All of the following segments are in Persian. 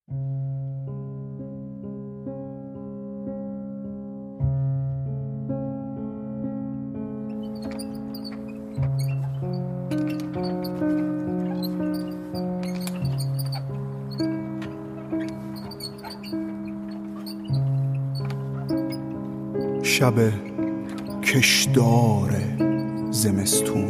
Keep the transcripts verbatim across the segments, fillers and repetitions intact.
شب کشدار زمستون،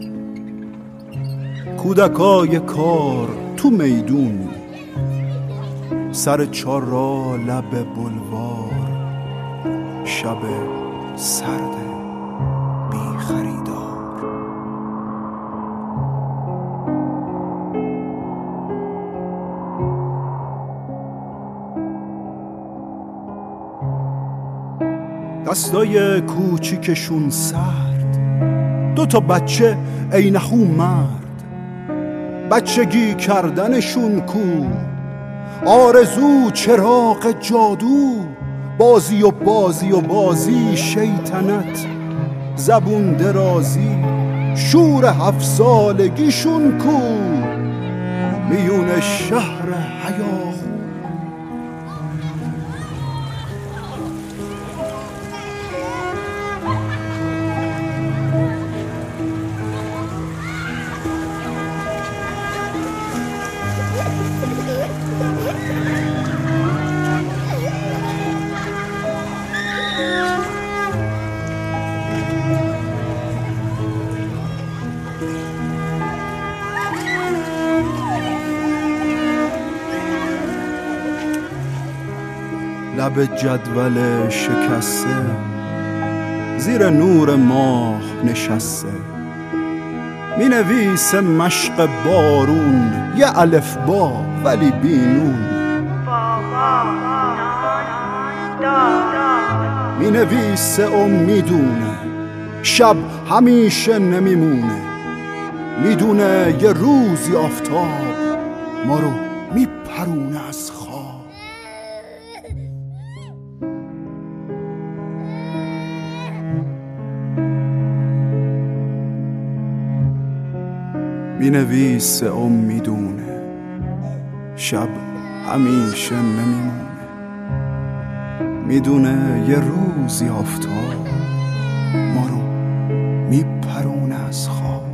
کودکای کار تو میدون، سر چارا لب بلوار، شب سرد بی خریدار. دستای کوچیکشون سرد، دو تا بچه عینه‌خو مرد، بچگی کردنشون کو، آرزو چراغ جادو، بازی و بازی و بازی شیطنت زبون درازی، شور هفت سالگیشون کو، میون شهر هیاهو. لب جدول شکسته، زیر نور ماه نشسته، می نویسه مشق بارون، یه الفبا ولی بینون، می نویسه و میدونه شب همیشه نمیمونه، میدونه یه روزی آفتاب ما رو میپرونه از خواب. می نویسه و میدونه شب همیشه نمیمونه، میدونه یه روزی آفتاب ما رو میپرونه از خواب.